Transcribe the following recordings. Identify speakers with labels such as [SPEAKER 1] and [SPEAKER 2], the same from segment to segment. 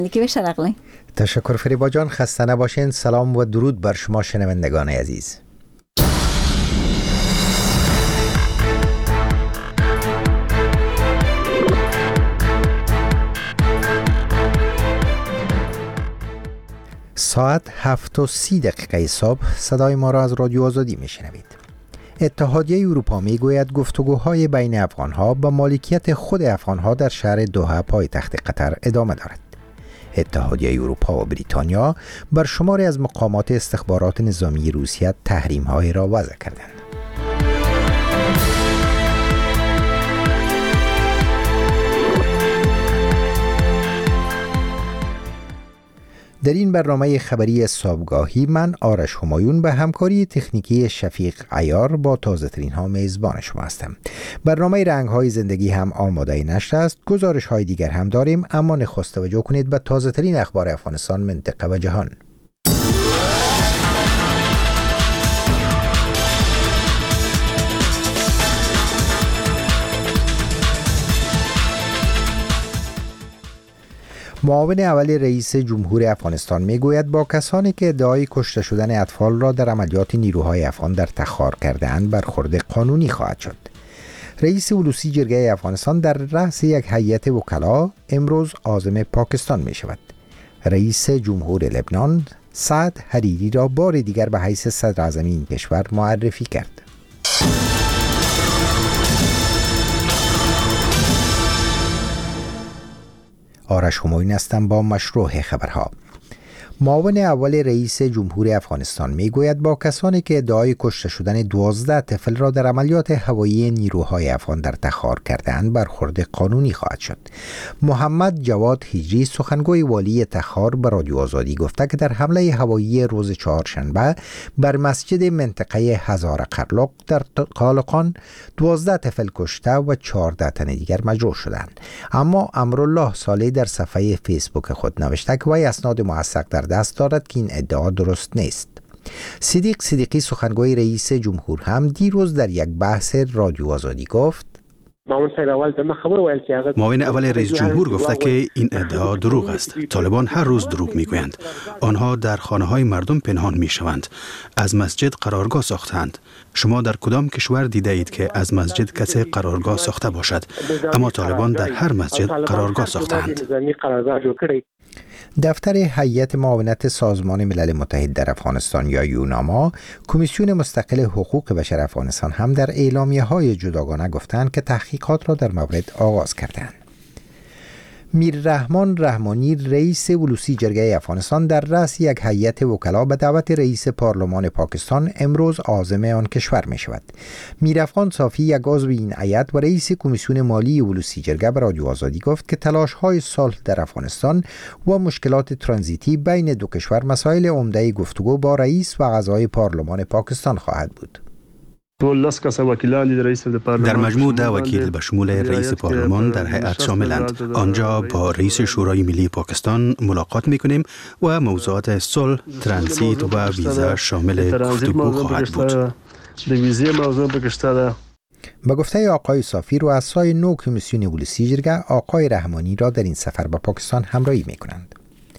[SPEAKER 1] تشکر فریبا جان، خسته نباشین. سلام و درود بر شما شنوندگان عزیز. ساعت 7:30 صبح صدای ما را از رادیو آزادی میشنوید. اتحادیه اروپا میگوید گفتگوهای بین افغانها با مالکیت خود افغانها در شهر دوحه پایتخت قطر ادامه دارد. اتحادیه اروپا و بریتانیا بر شماری از مقامات استخبارات نظامی روسیه تحریم‌های را وضع کردند. در این برنامه خبری صبحگاهی من آرش همایون به همکاری تکنیکی شفیق عیار با تازه ترین ها میزبان شما هستم. برنامه رنگ های زندگی هم آماده نشر است. گزارش های دیگر هم داریم، اما نخست توجه کنید به تازه ترین اخبار افغانستان، منطقه و جهان. معاون اول رئیس جمهور افغانستان میگوید با کسانی که ادعای کشته شدن اطفال را در عملیات نیروهای افغان در تخار کرده‌اند برخورد قانونی خواهد شد. رئیس ولوسی جرگه افغانستان در رأس یک هیئت وکلا امروز عازم پاکستان می شود. رئیس جمهور لبنان سعد حریری را بار دیگر به حیث صدر اعظم این کشور معرفی کرد. آرش همایون هستم با مشروع خبرها. معاون اول رئیس جمهور افغانستان میگوید با کسانی که ادعای کشته شدن 12 طفل را در عملیات هوایی نیروهای افغان در تخار کرده‌اند برخورد قانونی خواهد شد. محمد جواد هجری سخنگوی والی تخار به رادیو آزادی گفته که در حمله هوایی روز چهارشنبه بر مسجد منطقه هزار قرلق در قالقان 12 طفل کشته و 14 تن دیگر مجروح شدند. اما امرالله صالح در صفحه فیسبوک خود نوشته که وی اسناد موثق در دست دارد که این ادعا درست نیست. صدیق صدیقی سخنگوی رئیس جمهور هم دیروز در یک بحث رادیو آزادی گفت
[SPEAKER 2] معاون اول رئیس جمهور گفته که این ادعا دروغ است. طالبان هر روز دروغ میگویند. آنها در خانه‌های مردم پنهان میشوند. از مسجد قرارگاه ساختند. شما در کدام کشور دیده اید که از مسجد کسی قرارگاه ساخته باشد؟ اما طالبان در هر مسجد قرارگاه ساختند.
[SPEAKER 1] دفتر هیئت معاونت سازمان ملل متحد در افغانستان یا یوناما، کمیسیون مستقل حقوق بشر افغانستان هم در اعلامیه‌های جداگانه گفتند که تحقیقات را در مورد آغاز کردند. میررحمان رحمانی رئیس ولوسی جرگه افغانستان در رأس یک هیئت وکلا به دعوت رئیس پارلمان پاکستان امروز عازم آن کشور می شود. میرافغان صافی یک عضو این هیئت و رئیس کمیسیون مالی ولوسی جرگه به رادیو آزادی گفت که تلاش‌های صلح در افغانستان و مشکلات ترانزیتی بین دو کشور مسائل عمده گفتگو با رئیس و اعضای پارلمان پاکستان خواهد بود.
[SPEAKER 2] در مجموع 10 وکیل به شمول رئیس پارلمان در هیئت شاملند. آنجا با رئیس شورای ملی پاکستان ملاقات میکنیم و موضوعات صلح، ترانزیت و ویزا شامل گفتگو خواهد بود.
[SPEAKER 1] به گفته آقای صافی، رؤسای نو کمیسیون ولوسی جرگه آقای رحمانی را در این سفر به پاکستان همراهی میکنند.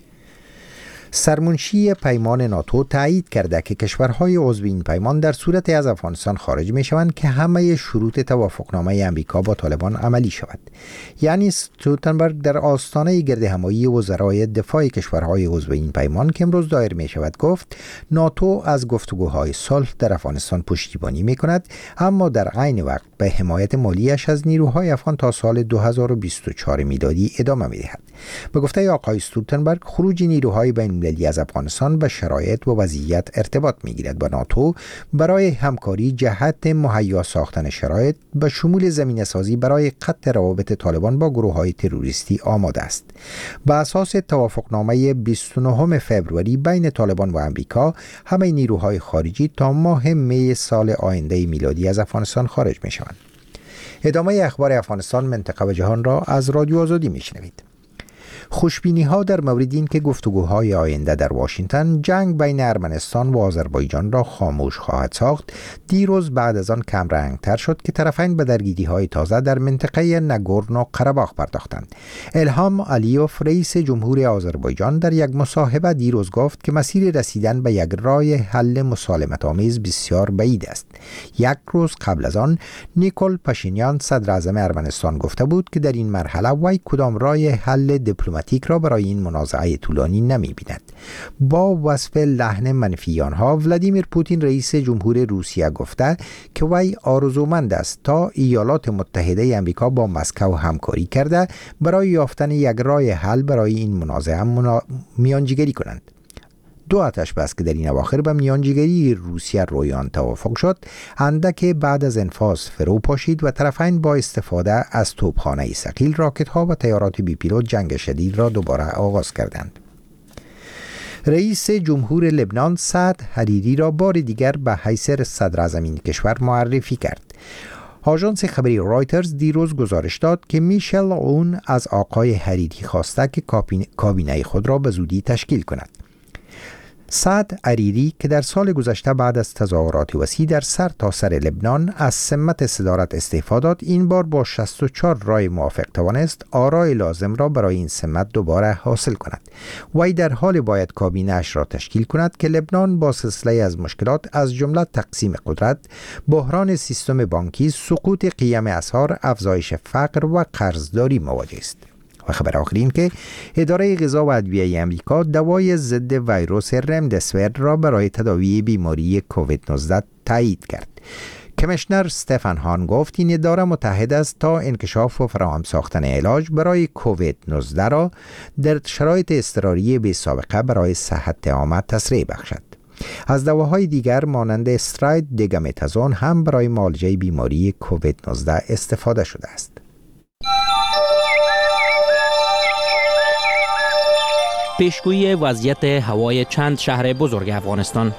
[SPEAKER 1] سرمنشی پیمان ناتو تایید کرده که کشورهای عضو این پیمان در صورت از افغانستان خارج می شوند که همه شروط توافقنامه امریکا با طالبان عملی شود. یعنی استولتنبرگ در آستانه گرد همایی وزرای دفاع کشورهای عضو این پیمان که امروز دایر می شود گفت ناتو از گفتگوهای صلح در افغانستان پشتیبانی می کند، اما در عین وقت به حمایت مالیش از نیروهای افغان تا سال 2024 میلادی ادامه می دهد. به گفته آقای استولتنبرگ، خروج نیروهای بین‌المللی از افغانستان به شرایط و وضعیت ارتباط می‌گیرد با ناتو برای همکاری جهت مهیا ساختن شرایط به شمول زمینه‌سازی برای قطع روابط طالبان با گروه‌های تروریستی آماده است. بر اساس توافقنامه 29 فوریه بین طالبان و امریکا، همه نیروهای خارجی تا ماه می سال آینده میلادی از افغانستان خارج می‌شوند. ادامه اخبار افغانستان، منطقه و جهان را از رادیو آزادی می‌شنوید. خوشبینی ها در مورد این که گفتگوهای آینده در واشنگتن جنگ بین ارمنستان و آذربایجان را خاموش خواهد ساخت دیروز بعد از آن کم رنگتر شد که طرفین به درگیری های تازه در منطقه نگورنو قره‌باخ پرداختند. الهام علیوف رئیس جمهور آذربایجان در یک مصاحبه دیروز گفت که مسیر رسیدن به یک راه حل مسالمت آمیز بسیار بعید است. یک روز قبل از آن نیکول پاشینیان صدر اعظم ارمنستان گفته بود که در این مرحله وی کدام راه حل دیپلماتیک را برای این منازعه طولانی نمی‌بیند. با وصف لحن منفی آنها ولادیمیر پوتین رئیس جمهور روسیه گفته که وی آرزومند است تا ایالات متحده آمریکا با مسکو همکاری کرده برای یافتن یک راه حل برای این منازعه میانجیگری کنند. دو آتش بس که در این اواخر به میانجیگری روسیه رویان توافق شد اندک بعد از انفاذ فرو پاشید و طرفین با استفاده از توپخانه ثقیل، راکت ها و طیارات بی پیلوت جنگ شدید را دوباره آغاز کردند. رئیس جمهور لبنان سعد حریری را بار دیگر به حیث صدر اعظم این کشور معرفی کرد. آژانس خبری رایترز دیروز گزارش داد که میشل اون از آقای حریری خواسته که کابینه خود را به زودی تشکیل کند. سعد حریری که در سال گذشته بعد از تظاهرات وسیع در سرتاسر لبنان از سمت صدارت استعفا داد، این بار با 64 رای موافق توانست آرای لازم را برای این سمت دوباره حاصل کند. وی در حال باید کابینه اش را تشکیل کند که لبنان با سلسله از مشکلات از جمله تقسیم قدرت، بحران سیستم بانکی، سقوط قیم اسعار، افزایش فقر و قرضداری مواجه است. و خبر آخرین که اداره غذا و ادویه آمریکا دوای ضد ویروس رمدسور را برای تداوی بیماری کووید 19 تایید کرد. کمیشنر استفان هان گفت این اداره متحد است تا انکشاف و فراهم ساختن علاج برای کووید 19 را در شرایط اضطراری بی سابقه برای صحت عامه تسریع بخشد. از دواهای دیگر مانند استراید دگامتازون هم برای معالجه بیماری کووید 19 استفاده شده است.
[SPEAKER 3] پیشگویی وضعیت هوای چند شهر بزرگ افغانستان.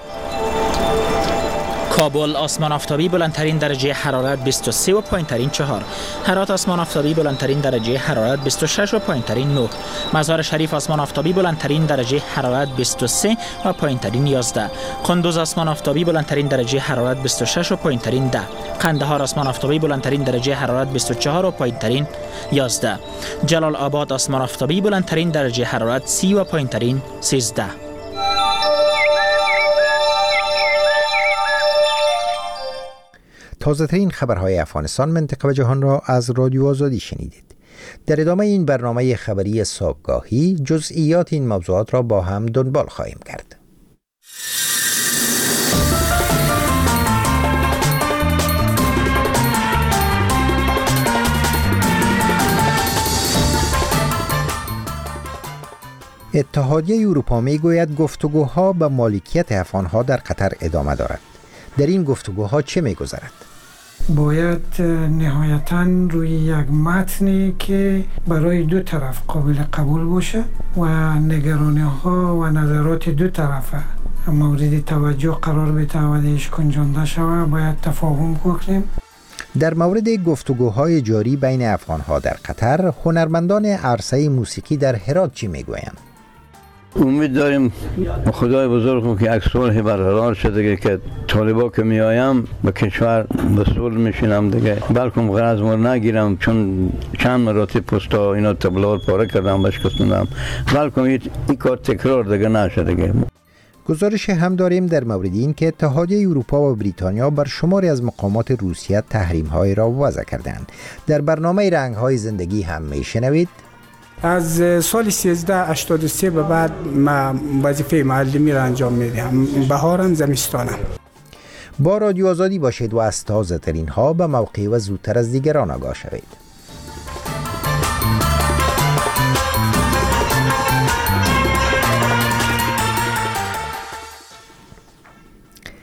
[SPEAKER 3] کابل آسمان آفتابی بلندترین درجه حرارت 23 و پایینترین 4. هرات آسمان آفتابی بلندترین درجه حرارت 26 و پایینترین 9. مزار شریف آسمان آفتابی بلندترین درجه حرارت 23 و پایینترین 11. قندوز آسمان آفتابی بلندترین درجه حرارت 26 و پایینترین 10. قندهار آسمان آفتابی بلندترین درجه حرارت 24 و پایینترین 11. جلال آباد آسمان آفتابی بلندترین درجه حرارت 30 و پایینترین 13.
[SPEAKER 1] تازه ترین خبرهای افغانستان، منطقه و جهان را از رادیو آزادی شنیدید. در ادامه این برنامه خبری صبحگاهی جزئیات این موضوعات را با هم دنبال خواهیم کرد. اتحادیه اروپا میگوید گفتگوها به مالکیت افغانها در قطر ادامه دارد. در این گفتگوها چه می‌گذرد؟
[SPEAKER 4] باید نهایتاً روی یک متنی که برای دو طرف قابل قبول باشه و نگرانی‌ها و نظرات دو طرف مورد توجه قرار بده و دیش گنجانده شود، باید تفاهم کنیم.
[SPEAKER 1] در مورد گفتگوهای جاری بین افغانها در قطر، هنرمندان عرصه موسیقی در هرات چی میگویند؟
[SPEAKER 5] امید داریم خدای بزرگ که یک صلح برقرار شده که طالبا که میایم به کشور به صلح میشینم دیگه، بلکه غرض مر نگیرم چون چند مراتب پستا اینا تبلور پاره کردم بشکستم، بلکه این کار تکرار دیگه نشه دیگه.
[SPEAKER 1] گزارش هم داریم در مورد این که اتحادیه اروپا و بریتانیا بر شماری از مقامات روسیه تحریم‌های را وضع کردند. در برنامه رنگ‌های زندگی هم میشنوید.
[SPEAKER 6] از سال 1383 به بعد ما وظیفه معلمی را انجام میدم، بهارم زمستانم.
[SPEAKER 1] با رادیو آزادی باشید و از تازه ترین ها به موقع و زودتر از دیگران آگاه شوید.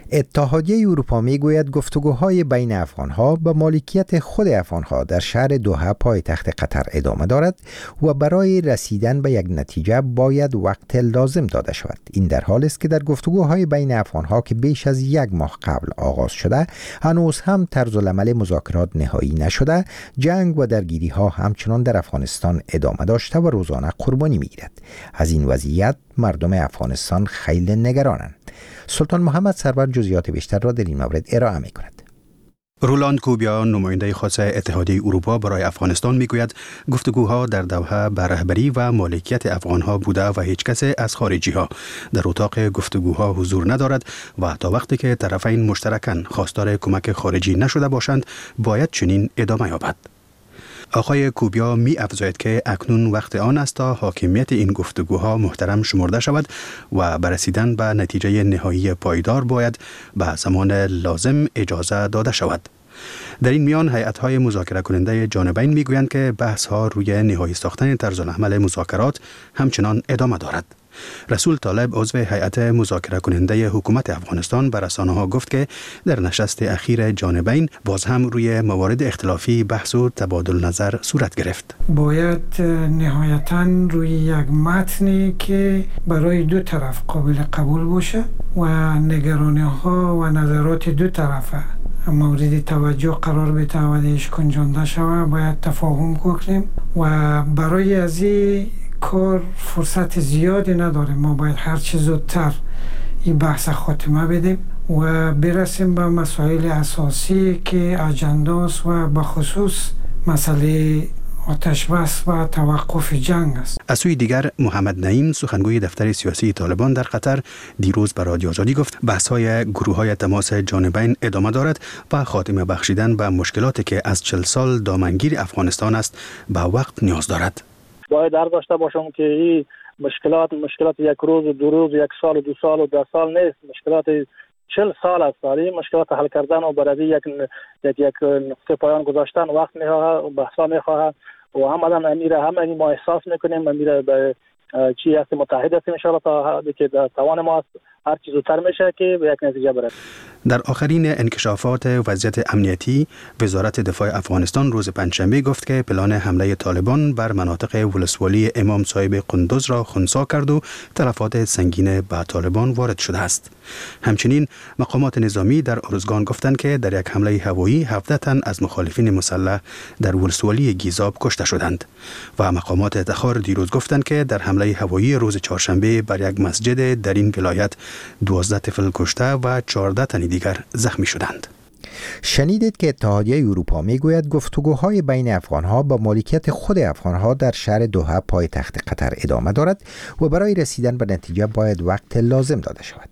[SPEAKER 1] اتحادیه اروپا میگوید گفتگوهای بین افغانها به مالکیت خود افغانها در شهر دوحه پایتخت قطر ادامه دارد و برای رسیدن به یک نتیجه باید وقت لازم داده شود. این در حالی است که در گفتگوهای بین افغانها که بیش از یک ماه قبل آغاز شده هنوز هم طرز العمل مذاکرات نهایی نشده، جنگ و درگیری ها همچنان در افغانستان ادامه داشته و روزانه قربانی میگیرد. از این وضعیت مردم افغانستان خیلی نگرانند. سلطان محمد سرور جزئیات بیشتر را در این مورد ارائه می کند.
[SPEAKER 2] رولاند کوبیا نماینده خاص اتحادیه اروپا برای افغانستان میگوید گفتگوها در دوحه به رهبری و مالکیت افغانها بوده و هیچ کسی از خارجی ها در اتاق گفتگوها حضور ندارد و تا وقتی که طرفین مشترکاً خواستار کمک خارجی نشده باشند باید چنین ادامه یابد. آقای کوبیا می افزاید که اکنون وقت آن است تا حاکمیت این گفتگوها محترم شمرده شود و برسیدن به نتیجه نهایی پایدار باید به زمان لازم اجازه داده شود. در این میان هیئت‌های مذاکره کننده جانبین میگویند که بحث‌ها روی نهایی ساختن طرز العمل مذاکرات همچنان ادامه دارد. رسول طالب عضو هیئت مذاکره کننده حکومت افغانستان به رسانه‌ها گفت که در نشست اخیر جانبین باز هم روی موارد اختلافی بحث و تبادل نظر صورت گرفت.
[SPEAKER 4] باید نهایتاً روی یک متنی که برای دو طرف قابل قبول باشه و نگرانی‌ها و نظرات دو طرفه مورد توجه قرار بده و دیش کنجانده شوه، باید تفاهم کنیم و برای از این کار فرصت زیادی نداریم. ما باید هر چه زودتر این بحث خاتمه بدیم و برسیم به مسائل اساسی که اجنداست و به خصوص مسئله آتش بس و توقف جنگ است.
[SPEAKER 2] از سوی دیگر محمد نعیم سخنگوی دفتر سیاسی طالبان در قطر دیروز به رادیو آزادی گفت بحث‌های گروه‌های تماس جانبین ادامه دارد و خاتمه بخشیدن به مشکلاتی که از 40 سال دامنگیر افغانستان است به وقت نیاز دارد.
[SPEAKER 7] باید داشته باشم که این مشکلات یک روز و دو روز، یک سال و 2 سال و 10 سال نیست، مشکلات 40 سال است. این مشکلات حل کردن و برای یک نقطه پایان گذاشتن وقت میخواهد، بحثا میخواهد و همه ما احساس میکنیم میره به چی هست متحد هستیم ان شاء الله تا که توان ما هر چیز زودتر میشه که به یک نتیجه برسیم.
[SPEAKER 2] در آخرین انکشافات وضعیت امنیتی، وزارت دفاع افغانستان روز پنجشنبه گفت که پلان حمله طالبان بر مناطق ولسوالی امام صاحب قندوز را خنثی کرد و تلفات سنگین به طالبان وارد شده است. همچنین مقامات نظامی در ارزگان گفتند که در یک حمله هوایی 17 تن از مخالفین مسلح در ولسوالی گیزاب کشته شدند و مقامات تخار دیروز گفتند که در حمله هوایی روز چهارشنبه بر یک مسجد در این ولایت 12 طفل کشته و 14 تن دیگر زخمی شدند.
[SPEAKER 1] شنیدید که اتحادیه اروپا میگوید گفتگوهای بین افغانها با مالکیت خود افغانها در شهر دوحه پایتخت قطر ادامه دارد و برای رسیدن به نتیجه باید وقت لازم داده شود.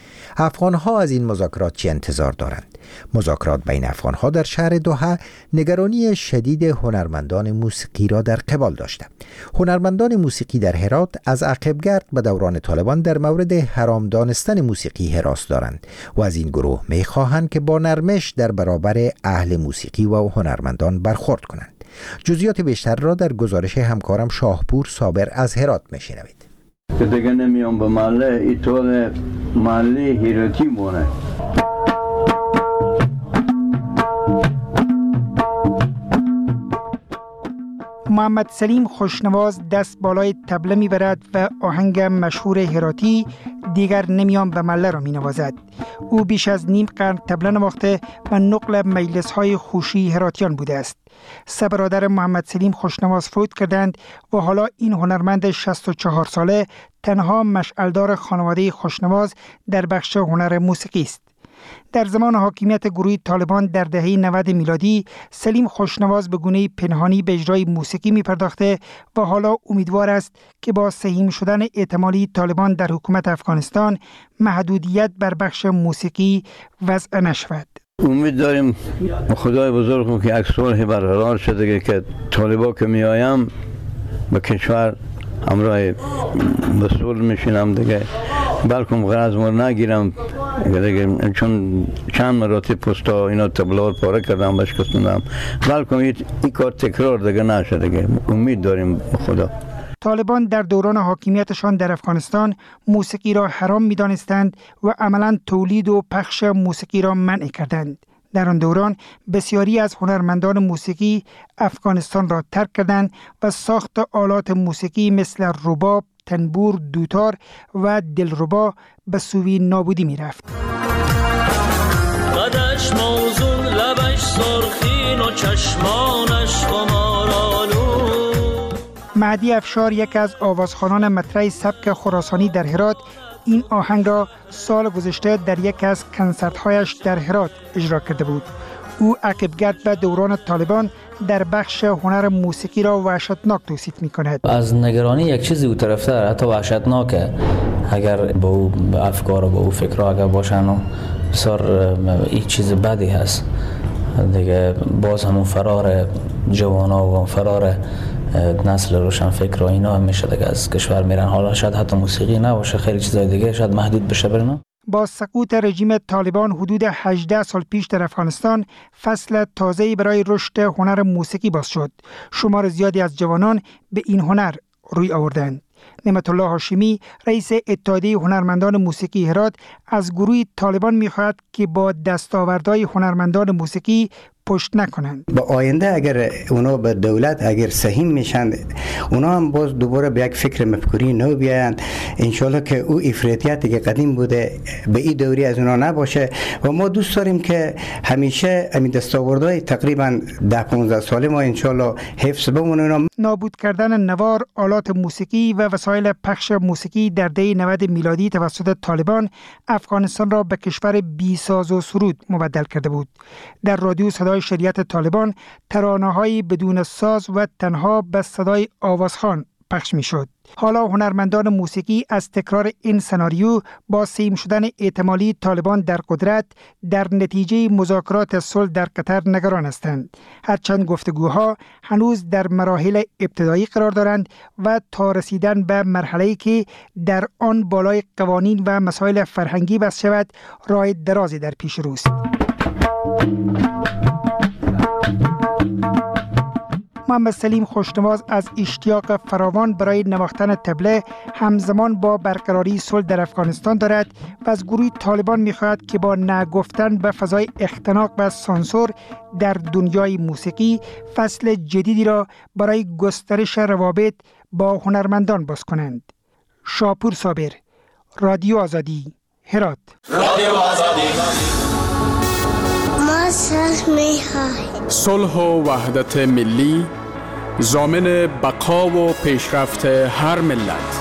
[SPEAKER 1] افغانها از این مذاکرات چه انتظار دارند؟ مذاکرات بین افغانها در شهر دوحه نگرانی شدید هنرمندان موسیقی را در قبال داشته. هنرمندان موسیقی در هرات از عقبگرد به دوران طالبان در مورد حرام دانستن موسیقی هراس دارند و از این گروه می‌خواهند که با نرمش در برابر اهل موسیقی و هنرمندان برخورد کنند. جزئیات بیشتر را در گزارش همکارم شاهپور صابر از هرات می‌شنوید.
[SPEAKER 5] که دیگه نمیام به محله، این طول محله هیراتی مونه.
[SPEAKER 8] محمد سلیم خوشنواز دست بالای طبله میبرد و آهنگ مشهور هراتی دیگر نمیام به مله را می نوازد. او بیش از نیم قرن طبله نواخته و نقل مجلس های خوشی هراتیان بوده است. 3 برادر محمد سلیم خوشنواز فوت کردند و حالا این هنرمند 64 ساله تنها مشعلدار خانواده خوشنواز در بخش هنر موسیقی است. در زمان حاکمیت گروه طالبان در دهه 90 میلادی سلیم خوشنواز به گونه پنهانی به اجرای موسیقی می پرداخته و حالا امیدوار است که با سهیم شدن احتمالی طالبان در حکومت افغانستان محدودیت بر بخش موسیقی وضع نشود.
[SPEAKER 5] امید داریم خدای بزرگ که یک صلح برقرار شده که طالبا که می آیم به کشور همراه به صلح میشینم دیگه، بلکم غرض مر نگیرم دیگه، چون چند مراتب پستا اینا تبلار پاره کردم بشکستندم، بلکم این کار تکرار دیگه نشه دیگه. امید داریم خدا.
[SPEAKER 8] طالبان در دوران حاکمیتشان در افغانستان موسیقی را حرام می‌دانستند و عملاً تولید و پخش موسیقی را منع کردند. در آن دوران بسیاری از هنرمندان موسیقی افغانستان را ترک کردند و ساخت آلات موسیقی مثل رباب، تنبور، دوتار و دلربا به سوی نابودی می رفت.
[SPEAKER 9] قدش موزون، لبش سرخین و چشمانش خمارالو.
[SPEAKER 8] مهدی افشار، یک از آوازخوانان مطرح سبک خراسانی در هرات، این آهنگ را سال گذشته در یک از کنسرت‌هایش در هرات اجرا کرده بود. او عقب‌گرد به دوران طالبان در بخش هنر موسیقی را وحشتناک توصیف می‌کند.
[SPEAKER 10] از نگرانی یک چیزی او طرف‌تر، حتی وحشتناکه. اگر با او افکار و با او فکرها اگر باشن و بسیار این چیز بدی هست دیگه. باز همون فرار جوانا و فرار نسل روشن فکر و اینا همیشه دیگه از کشور میرن. حالا شاید حتی موسیقی نباشه، خیلی چیزای دیگه شاید محدود بشه برنا.
[SPEAKER 8] با سقوط رژیم طالبان حدود 18 سال پیش در افغانستان فصل تازه‌ای برای رشد هنر موسیقی باز شد. شمار زیادی از جوانان به این هنر روی آوردند. نعمت الله هاشمی، رئیس اتحادیه هنرمندان موسیقی هرات، از گروه طالبان می‌خواهد که با دستاوردهای هنرمندان موسیقی پشت نکنند.
[SPEAKER 11] با آینده اگر اونا به دولت اگر سهیم میشن، اونا هم باز دوباره به یک فکر مفکوری نو بیایند. انشالله که او افراطیتی که قدیم بوده به این دوری از اونا نباشه و ما دوست داریم که همیشه همین دستاوردهای تقریبا 10-15 ساله ما انشالله حفظ بمونه.
[SPEAKER 8] نابود کردن نوار، آلات موسیقی و وسایل پخش موسیقی در دهه 90 میلادی توسط طالبان افغانستان را به کشور بی ساز و سرود مبدل کرده بود. در رادیو صدای شریعت طالبان ترانه‌های بدون ساز و تنها به صدای آوازخوان پخش می‌شد. حالا هنرمندان موسیقی از تکرار این سناریو با سیم شدن احتمالی طالبان در قدرت در نتیجه مذاکرات صلح در قطر نگران هستند. هرچند گفتگوها هنوز در مراحل ابتدایی قرار دارند و تا رسیدن به مرحله‌ای که در آن بالای قوانین و مسائل فرهنگی بس شود راه درازی در پیش روست. محمد سلیم خوشنواز از اشتیاق فراوان برای نواختن طبله همزمان با برقراری صلح در افغانستان دارد و از گروه طالبان می‌خواهد که با نگفتن به فضای اختناق و سانسور در دنیای موسیقی فصل جدیدی را برای گسترش روابط با هنرمندان باز کنند. شاپور صابر، رادیو آزادی، هرات.
[SPEAKER 9] رادیو آزادی.
[SPEAKER 6] صلح و وحدت ملی ضامن بقا و پیشرفت هر ملت.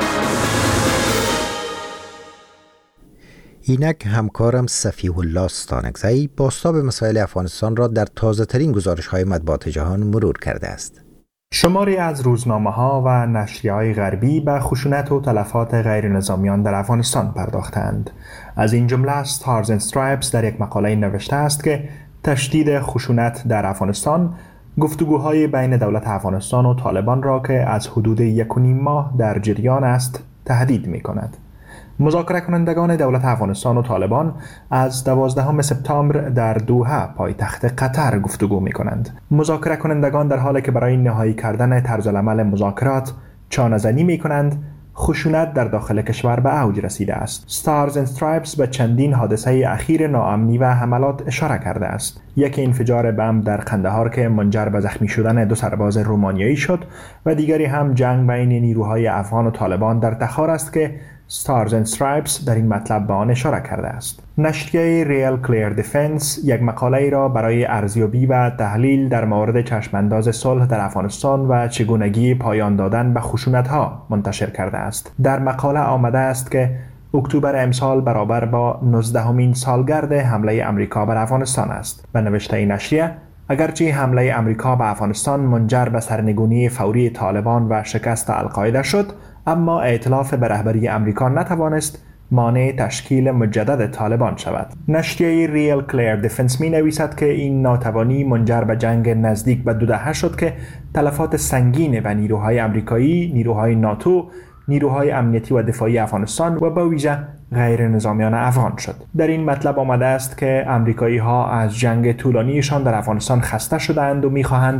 [SPEAKER 1] اینک همکارم صفیح الله ستانکزی بازتاب مسائل افغانستان را در تازه ترین گزارش های مطبوعات جهان مرور کرده است.
[SPEAKER 12] شماری از روزنامه‌ها و نشریه‌های غربی به خشونت و تلفات غیر نظامیان در افغانستان پرداختند. از این جمله ستارز اند استرایپس در یک مقاله نوشته است که تشدید خشونت در افغانستان گفتگوهای بین دولت افغانستان و طالبان را که از حدود 1.5 ماه در جریان است تهدید می‌کند. مذاکره کنندگان دولت افغانستان و طالبان از 12 سپتامبر در دوحه پایتخت قطر گفتگو می‌کنند. مذاکره کنندگان در حالی که برای نهایی کردن طرزالعمل مذاکرات چانه‌زنی می‌کنند، خشونت در داخل کشور به اوج رسیده است. ستارز اند استرایپس به چندین حادثه اخیر ناامنی و حملات اشاره کرده است. یکی انفجار بمب در قندهار که منجر به زخمی شدن 2 سرباز رومانیایی شد و دیگری هم جنگ بین نیروهای افغان و طالبان در تخار است که ستارز اند استرایپس در این مطلب به آن اشاره کرده است. نشریه ریل کلیر دیفنس یک مقاله را برای ارزیابی و تحلیل در مورد چشمانداز صلح در افغانستان و چگونگی پایان دادن به خشونت‌ها منتشر کرده است. در مقاله آمده است که اکتبر امسال برابر با 19مین سالگرد حمله امریکا بر افغانستان است. به نوشته این نشریه، اگرچه حمله امریکا به افغانستان منجر به سرنگونی فوری طالبان و شکست القاعده شد، اما ائتلاف به رهبری امریکا نتوانست مانع تشکیل مجدد طالبان شود. نشریه ریل کلیر دیفنس می نویسد که این ناتوانی منجر به جنگ نزدیک به 2 دهه شد که تلفات سنگین به نیروهای امریکایی، نیروهای ناتو، نیروهای امنیتی و دفاعی افغانستان و به ویژه غیر نظامیان افغان شد. در این مطلب آمده است که امریکایی ها از جنگ طولانیشان در افغانستان خسته شدند و می‌خواهند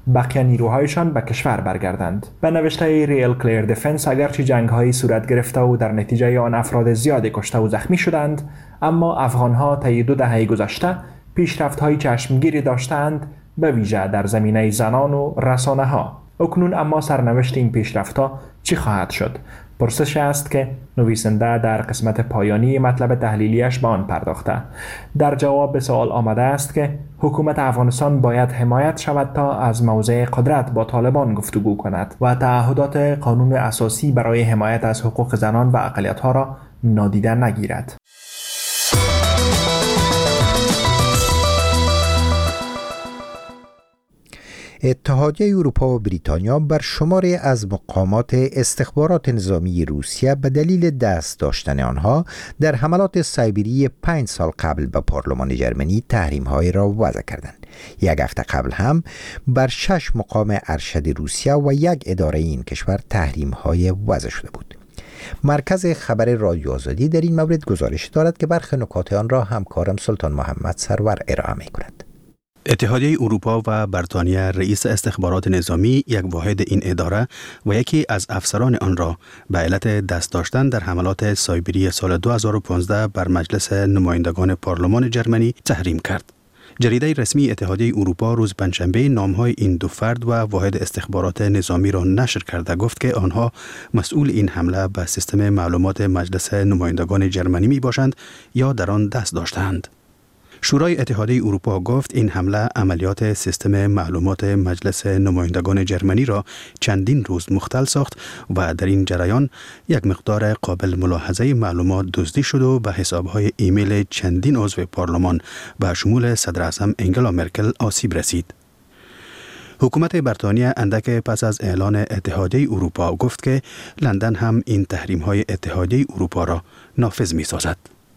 [SPEAKER 12] بقیه نیروهایشان به کشور برگردند. به نوشته ریل کلیر دفنس، اگرچه جنگ‌هایی صورت گرفته و در نتیجه آن افراد زیادی کشته و زخمی شدند، اما افغان‌ها طی 2 دهه گذشته پیشرفت‌های چشمگیری داشتند، به ویژه در زمینه زنان و رسانه‌ها. اکنون اما سرنوشت این پیشرفت‌ها چی خواهد شد؟ پرسش است که نویسنده در قسمت پایانی مطلب تحلیلیش به آن پرداخته. در جواب به سوال آمده است که حکومت افغانستان باید حمایت شود تا از موضع قدرت با طالبان گفتگو کند و تعهدات قانون اساسی برای حمایت از حقوق زنان و اقلیت‌ها را نادیده نگیرد.
[SPEAKER 1] اتحادیه اروپا و بریتانیا بر شماری از مقامات استخبارات نظامی روسیه به دلیل دست داشتن آنها در حملات سایبری 5 سال قبل به پارلمان جرمنی تحریم‌های را وضع کردند. 1 هفته قبل هم بر 6 مقام ارشد روسیه و 1 اداره این کشور تحریم‌های وضع شده بود. مرکز خبر رادیو آزادی در این مورد گزارش دارد که برخی نکات آن را همکارم سلطان محمد سرور ارائه می‌کند.
[SPEAKER 2] اتحادیه اروپا و بریتانیا رئیس استخبارات نظامی، یک واحد این اداره و یکی از افسران آن را به علت دست داشتن در حملات سایبری سال 2015 بر مجلس نمایندگان پارلمان جرمنی تحریم کرد. جریده رسمی اتحادیه اروپا روز پنجشنبه نامهای این 2 فرد و واحد استخبارات نظامی را نشر کرده گفت که آنها مسئول این حمله به سیستم معلومات مجلس نمایندگان جرمنی می باشند یا در آن دست داشتند. شورای اتحادیه اروپا گفت این حمله عملیات سیستم معلومات مجلس نمایندگان جرمنی را چندین روز مختل ساخت و در این جریان یک مقدار قابل ملاحظه معلومات دزدی شد و به حسابهای ایمیل چندین عضو پارلمان به شمول صدر اعظم انگلا مرکل آسیب رسید. حکومت بریتانیا اندک پس از اعلان اتحادیه اروپا گفت که لندن هم این تحریم‌های اتحادیه اروپا را نافذ می‌سازد.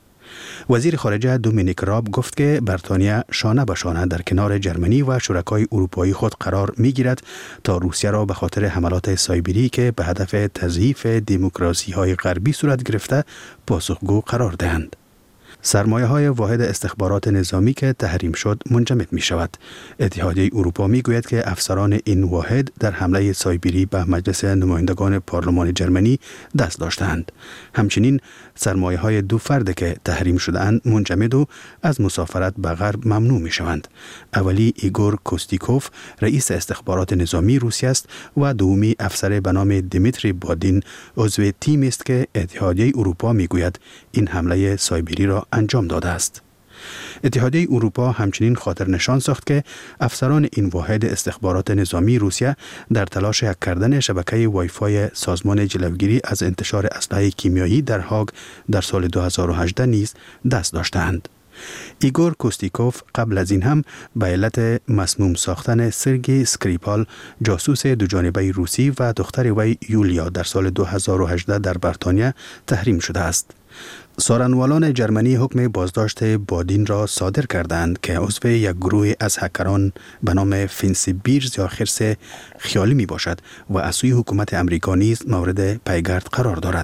[SPEAKER 2] وزیر خارجه دومینیک راب گفت که بریتانیا شانه به شانه در کنار جرمنی و شرکای اروپایی خود قرار می‌گیرد تا روسیه را به خاطر حملات سایبری که به هدف تضعیف دموکراسی‌های غربی صورت گرفته پاسخگو قرار دهند. سرمایه‌های واحد استخبارات نظامی که تحریم شد منجمد می شود. اتحادیه اروپا می گوید که افسران این واحد در حمله سایبری به مجلس نمایندگان پارلمان جرمنی دست داشتند. همچنین سرمایه‌های 2 فرد که تحریم شده‌اند منجمد و از مسافرت به غرب ممنوع می شوند. اولی ایگور کوستیکوف رئیس استخبارات نظامی روسیه است و دومی افسر به نام دیمیتری بادین عضو تیمی است که اتحادیه اروپا می گوید این حمله سایبری را انجام داده است. اتحادیه اروپا همچنین خاطر نشان ساخت که افسران این واحد استخبارات نظامی روسیه در تلاش هک کردن شبکه وایفای سازمان جلوگیری از انتشار اسلحه کیمیایی در هاگ در سال 2018 نیز دست داشتند. ایگور کوستیکوف قبل از این هم به علت مسموم ساختن سرگی اسکریپال جاسوس دوجانبه روسی و دختر وی یولیا در سال 2018 در بریتانیا تحریم شده است. سارنوالان جرمنی حکم بازداشت بادین را صادر کردند که عضو یک گروه از هکران به نام فینسی بیرز یا خرس خیالی می باشد و از سوی حکومت امریکا نیز مورد پیگرد قرار دارد.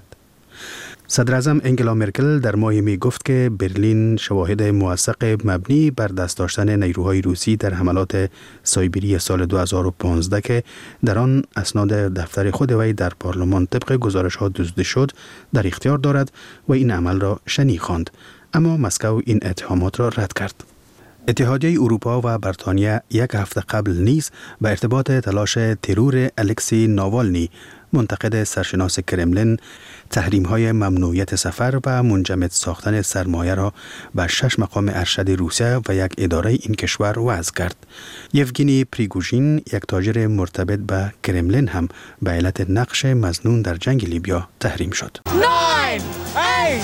[SPEAKER 2] صدر اعظم انگلا مرکل در ماه می گفت که برلین شواهد موثق مبنی بر دست داشتن نیروهای روسی در حملات سایبری سال 2015 که در آن اسناد دفتر خود وی در پارلمان طبق گزارش‌ها دزدیده شد در اختیار دارد و این عمل را شنیع خواند، اما مسکو این اتهامات را رد کرد. اتحادیه اروپا و بریتانیا 1 هفته قبل نیز به ارتباط تلاش ترور الکسی ناوالنی منتقد سرشناس کرملین تحریم‌های ممنوعیت سفر و منجمد ساختن سرمایه را به 6 مقام ارشد روسیه و 1 اداره این کشور وضع کرد. یوگینی پریگوژین، یک تاجر مرتبط به کرملین، هم به علت نقش مظنون در جنگ لیبیا تحریم شد.
[SPEAKER 13] 9 8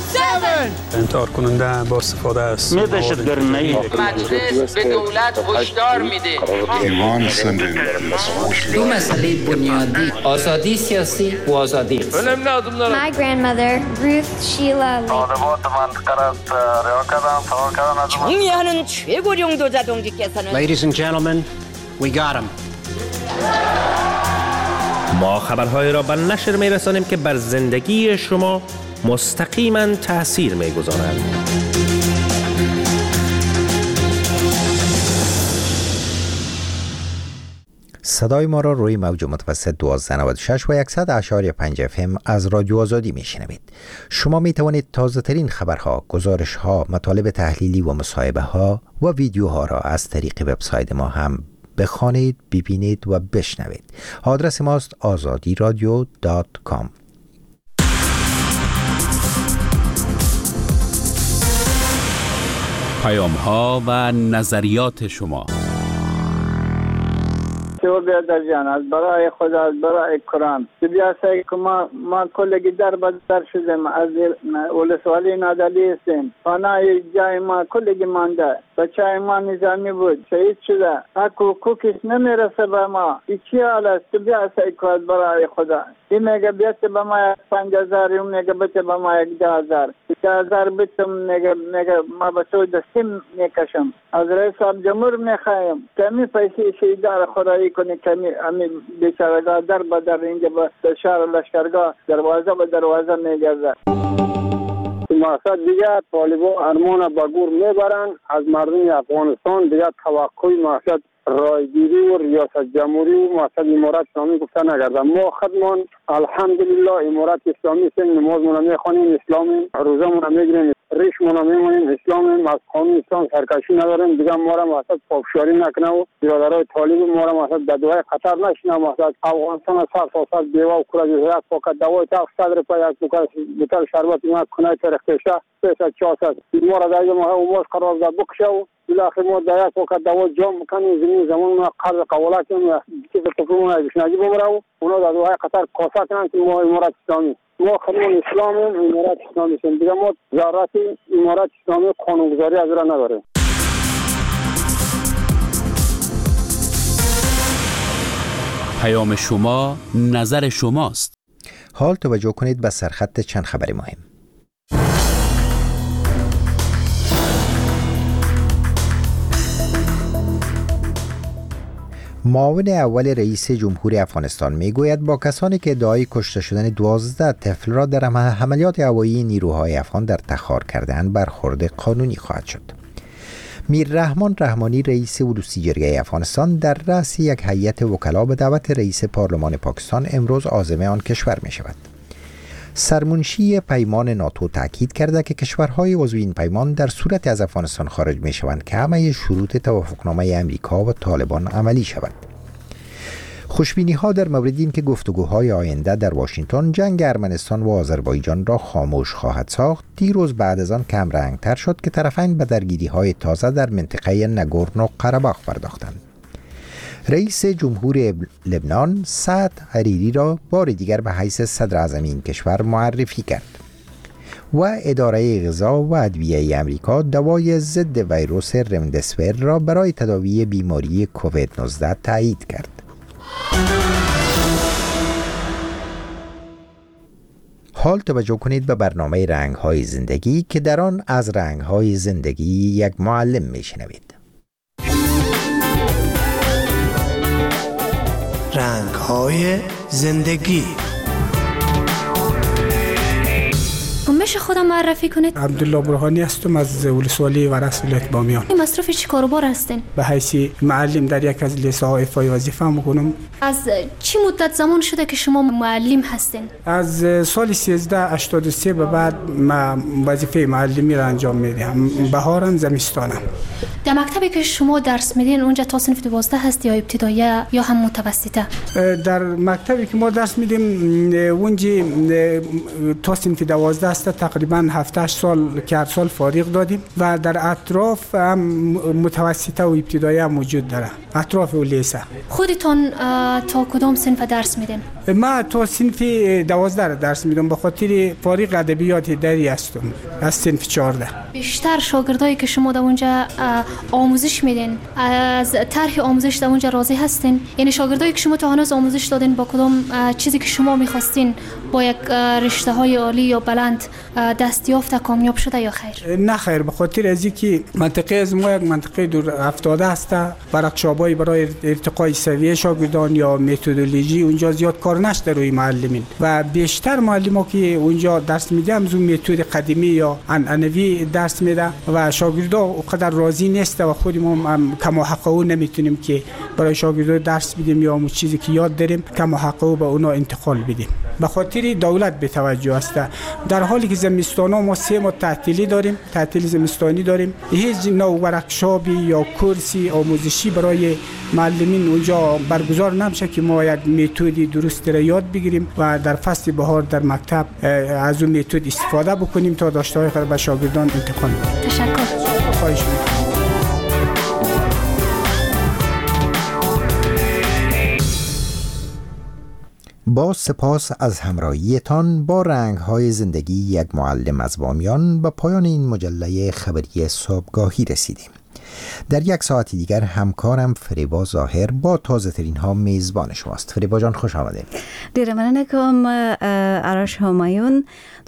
[SPEAKER 13] 7
[SPEAKER 14] انتحار کننده با استفاده از
[SPEAKER 15] مجلس به دولت هشدار میده.
[SPEAKER 16] دو مسئله بنیادی، آزادی سیاسی و آزادی اقتصادی.
[SPEAKER 17] My grandmother, Ruth Sheila Lee.
[SPEAKER 16] 정리하는 최고령 도자동지께서는
[SPEAKER 18] Ladies and gentlemen, we got him.
[SPEAKER 19] ما خبرهای را به نشر می‌رسانیم که بر زندگی شما مستقیما تأثیر می‌گذارند.
[SPEAKER 1] صدای ما را روی موج متوسط 1296 و 100.5 FM از رادیو آزادی میشنوید. شما می توانید تازه ترین خبرها، گزارش ها، مطالب تحلیلی و مصاحبه ها و ویدیوها را از طریق وبسایت ما هم بخوانید، ببینید و بشنوید. آدرس ماست azadiradio.com.
[SPEAKER 20] پیام ها و نظریات شما.
[SPEAKER 21] تو بیادر جان، از برای خدا، از برای قرآن بیاسایی که ما کلگی در شدیم، از ولسوالی نادلی هستیم. پناه جای ما کلگی مانده. بچه ما نظامی بود، شهید شده. حقوقش نمیرسه به ما. چی حال است؟ تو بیاسایی که از برای خدا. این میگه بیت به ما 5,000، اون میگه بیت به ما 10,000. 10,000 بیتم میگه ما به تو دستیم میکشم. از رئیس جمهور میخوایم کمی پیسی شهیدار خدایی کنی، کمی امی بیچارگاه در به در اینجا به شهر لشکرگاه دروازه به دروازه میگرده.
[SPEAKER 22] مقصد دیگه طالبان ارمان به گور میبرن از مردم افغانستان. دیگه توقع مقصد رایگیری و ریاست جمهوری و مقصد امارت اسلامی گفته نگرده. ما خودمان الحمدلله امارت اسلامی هستیم، نمازمون میخوانیم اسلامی، روزمون میگیریم، ریشمون میمونیم اسلامی، از قانون اسلام سرکشی نداریم. دیگه ما را مقصد پافشاری نکنه و برادرای طالب ما را مقصد به دوای خطر نشینه. مقصد افغانستان از سر دیوا و کورج یک پاکت دوای تاق 100 روپیه یک بوتل شربت ما کنای ترختشه 300-400 ما را دیگه ما اوماش قرار داد بکشه و بالاخره ما دیگه پاکت دوا جام میکنیم. زمان ما قرض قولات و چیز کفرمون اشناجی بمره و اونا در دوای خطر کاسه کنن که ما امارت اسلامی، ما خودمون اسلام امارت اسلامی هستیم. دیگه ما ضرورت امارت اسلامی قانونگذاری از را نداریم.
[SPEAKER 20] پیام شما، نظر شماست.
[SPEAKER 1] حال توجه کنید به سرخط چند خبر مهم. معاون اول رئیس جمهور افغانستان میگوید با کسانی که ادعای کشته شدن 12 طفل را در عملیات هوایی نیروهای افغان در تخار کردند برخورد قانونی خواهد شد. میر رحمان رحمانی رئیس ولوسی جرگه افغانستان در رأس یک هیئت وکلا به دعوت رئیس پارلمان پاکستان امروز عازم آن کشور می شود. سرمنشی پیمان ناتو تاکید کرده که کشورهای عضو این پیمان در صورت از افغانستان خارج می شوند که همه شروط توافقنامه امریکا و طالبان عملی شود. خوشبینی ها در مورد این که گفتگوهای آینده در واشنگتن جنگ ارمنستان و آذربایجان را خاموش خواهد ساخت، دیروز بعد از آن کم رنگ تر شد که طرفین به درگیری های تازه در منطقه نگورنو قره‌باخ پرداختند. رئیس جمهور لبنان سعد حریری را بار دیگر به حیث صدر اعظم این کشور معرفی کرد و اداره غذا و ادویه امریکا دوای ضد ویروس رمدسیویر را برای تداوی بیماری کووید 19 تایید کرد. حال توجه کنید به برنامه رنگ‌های زندگی که در آن از رنگ‌های زندگی یک معلم میشنوید.
[SPEAKER 23] رنگ‌های زندگی.
[SPEAKER 24] میشه خودم معرفی کنید؟
[SPEAKER 6] عبدالله برهانی هستم از ولسوالی ورس ولایت بامیان.
[SPEAKER 24] مصرف چی کاروبار هستین؟
[SPEAKER 6] به حیث معلم در یک از لیسه‌های ایفای وظیفه میکنم.
[SPEAKER 24] از چی مدت زمان شده که شما معلم هستین؟
[SPEAKER 6] از سال 1383 به بعد من وظیفه معلمی را انجام میدم. بهارم زمستانم.
[SPEAKER 24] در مکتبی که شما درس میدین اونجا تا صنف 12 هست یا ابتداییه یا هم متوسطه؟
[SPEAKER 6] در مکتبی که ما درس میدیم اونجا تا صنف 12 است. تقریبا 7-8 سال که هر سال فارغ دادیم و در اطراف هم متوسطه و ابتدایی هم موجود داره، اطراف و لیسه.
[SPEAKER 24] خودتون تا کدام صنف درس میدین؟
[SPEAKER 6] ما تا صنف 12 درس میدم، به خاطر فارغ ادبیات دری هستم از صنف 14.
[SPEAKER 24] بیشتر شاگردایی که شما در اونجا آموزش میدین از طرح آموزش در اونجا راضی هستین؟ یعنی شاگردایی که شما تا هنوز آموزش دادین با کدام چیزی که شما میخواستین با یک رشته های عالی یا بلند دستیافت کامیاب شده یا خیر؟
[SPEAKER 6] نه خیر، به خاطر از اینکه منطقه از ما یک منطقه دور افتاده است، ورکشاپ‌های برای ارتقای سویه شاگردان یا متدولوژی اونجا زیاد کار نشده روی معلمین و بیشتر معلم‌ها که اونجا درس میده هم زو متد قدیمی یا عنعنوی درس میده و شاگردا اونقدر راضی نیست و خود ما هم کم حقو نمیتونیم که برای شاگردا درس بدیم یا اون چیزی که یاد داریم کم حقو به اونا انتقال بدیم. به خاطر دولت به توجه است. در حالی که زمستانا ما 3 ماه تعطیلی داریم، تعطیل زمستانی داریم، هیچ نوع ورکشاپی یا کورسی آموزشی برای معلمین اونجا برگزار نمیشه که ما یک متدی درست را یاد بگیریم و در فصل بهار در مکتب از اون متد استفاده بکنیم تا داشته‌های خود به شاگردان انتقال بدیم.
[SPEAKER 24] تشکر.
[SPEAKER 6] خواهش می‌کنم.
[SPEAKER 1] با سپاس از همراهیتان با رنگ‌های زندگی یک معلم از بامیان به پایان این مجله خبری صبحگاهی رسیدیم. در 1 ساعت دیگر همکارم فریبا ظاهر با تازه ترین ها میزبان شماست. فریبا جان خوش آمدید.
[SPEAKER 3] دیر مننه کم عراش همایون.